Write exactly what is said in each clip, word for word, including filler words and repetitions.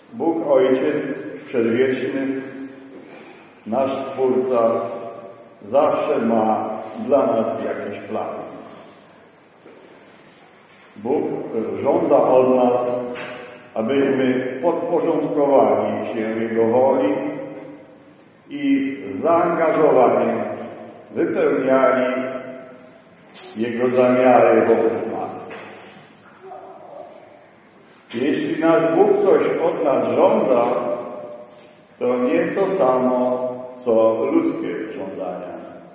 Bóg Ojciec Przedwieczny, nasz Stwórca, zawsze ma dla nas jakiś plan. Bóg żąda od nas, abyśmy podporządkowali się Jego woli i zaangażowanie wypełniali Jego zamiary wobec nas. Jeśli nasz Bóg coś od nas żąda, to nie to samo, co ludzkie żądania.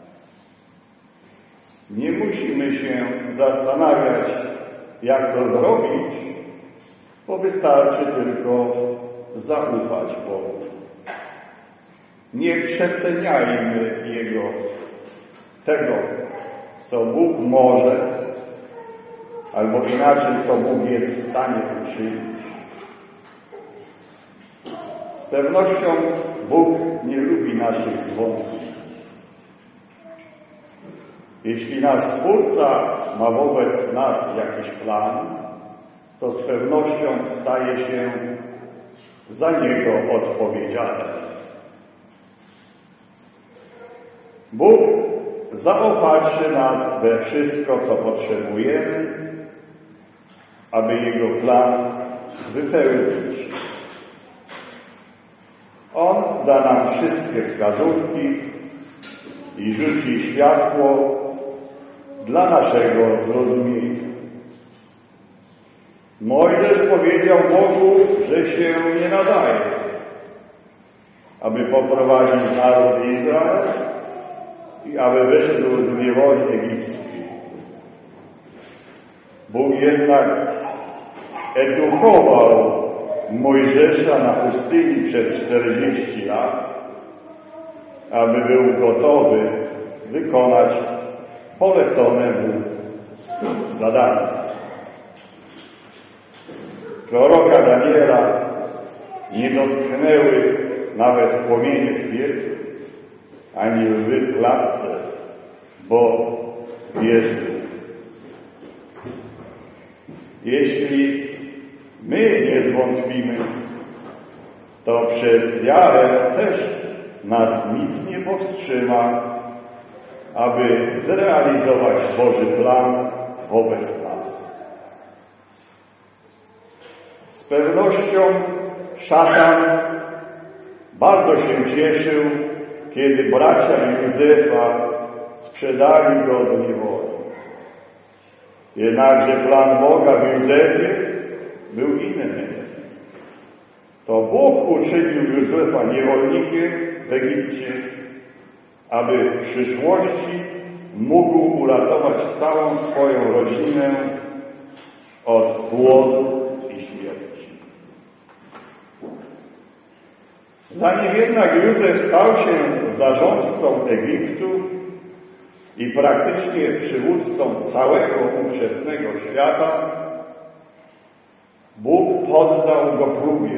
Nie musimy się zastanawiać, jak to zrobić, bo wystarczy tylko zaufać Bogu. Nie przeceniajmy Jego, tego, co Bóg może, albo inaczej, co Bóg jest w stanie uczynić. Z pewnością Bóg nie lubi naszych zwątpień. Jeśli nasz Stwórca ma wobec nas jakiś plan, to z pewnością staje się za niego odpowiedzialny. Bóg zaopatrzy nas we wszystko, co potrzebujemy, aby Jego plan wypełnić. On da nam wszystkie wskazówki i rzuci światło dla naszego zrozumienia. Mojżesz powiedział Bogu, że się nie nadaje, aby poprowadzić naród Izrael i aby wyszedł z niewoli egipskiej. Bóg jednak edukował Mojżesza na pustyni przez czterdzieści lat, aby był gotowy wykonać polecone mu zadanie. Proroka Daniela nie dotknęły nawet płomienie w piecu, ani lwy w klatce, bo wierzył. Jeśli my nie zwątpimy, to przez wiarę też nas nic nie powstrzyma, aby zrealizować Boży plan wobec nas. Z pewnością szatan bardzo się cieszył, kiedy bracia Józefa sprzedali go do niewoli. Jednakże plan Boga w Józefie był inny. To Bóg uczynił Józefa niewolnikiem w Egipcie, aby w przyszłości mógł uratować całą swoją rodzinę od głodu i śmierci. Zanim jednak Józef stał się zarządcą Egiptu i praktycznie przywódcą całego ówczesnego świata, Bóg poddał go próbie.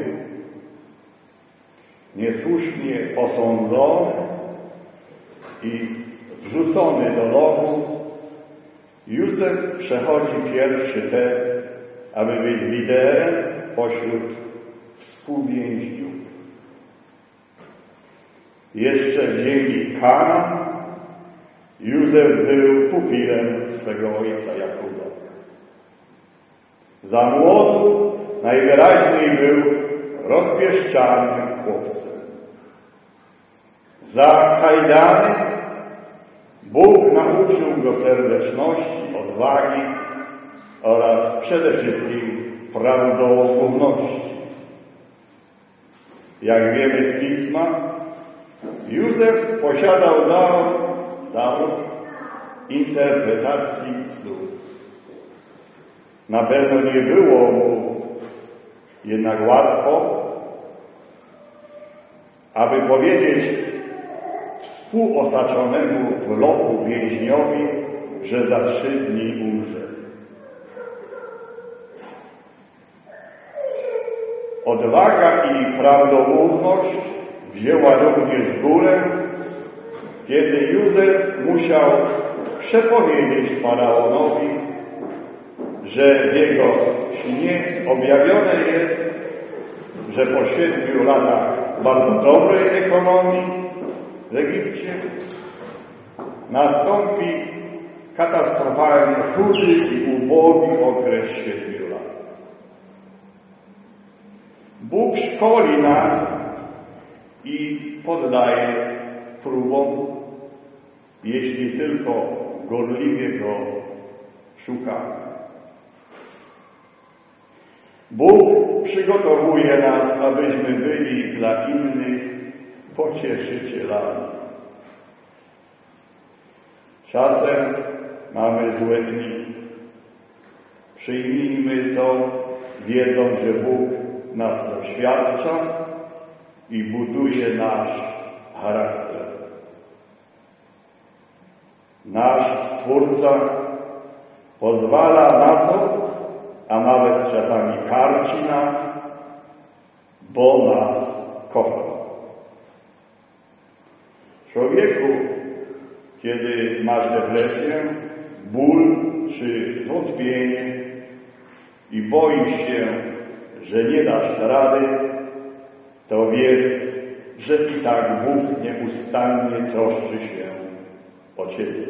Niesłusznie osądzony i wrzucony do lochu, Józef przechodzi pierwszy test, aby być liderem pośród współwięźniów. Jeszcze w ziemi Kanaan Józef był pupilem swego ojca Jakuba. Za młodu najwyraźniej był rozpieszczanym chłopcem. Za kajdany Bóg nauczył go serdeczności, odwagi oraz przede wszystkim prawdomówności. Jak wiemy z Pisma, Józef posiadał dar, dar interpretacji snów. Na pewno nie było mu jednak łatwo, aby powiedzieć współosaczonemu w lochu więźniowi, że za trzy dni umrze. Odwaga i prawdomówność wzięła również górę, kiedy Józef musiał przepowiedzieć faraonowi, że w jego śnie objawione jest, że po siedmiu latach bardzo dobrej ekonomii w Egipcie nastąpi katastrofalnie chudy i ubogi okres siedmiu lat. Bóg szkoli nas i poddaje próbom, jeśli tylko gorliwie go szukamy. Bóg przygotowuje nas, abyśmy byli dla innych pocieszycielami. Czasem mamy złe dni. Przyjmijmy to, wiedząc, że Bóg nas doświadcza i buduje nasz charakter. Nasz Stwórca pozwala na to, a nawet czasami karci nas, bo nas kocha. Człowieku, kiedy masz depresję, ból czy zwątpienie i boisz się, że nie dasz rady, to wiedz, że i tak Bóg nieustannie troszczy się o ciebie.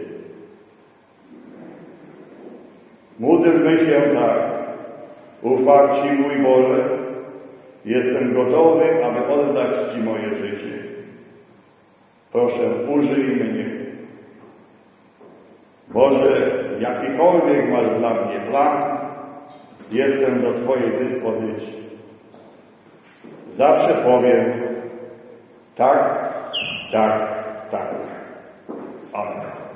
Módlmy się tak. Ufam Ci, mój Boże, jestem gotowy, aby oddać Ci moje życie. Proszę, użyj mnie. Boże, jakikolwiek masz dla mnie plan, jestem do Twojej dyspozycji. Zawsze powiem tak, tak, tak. Amen.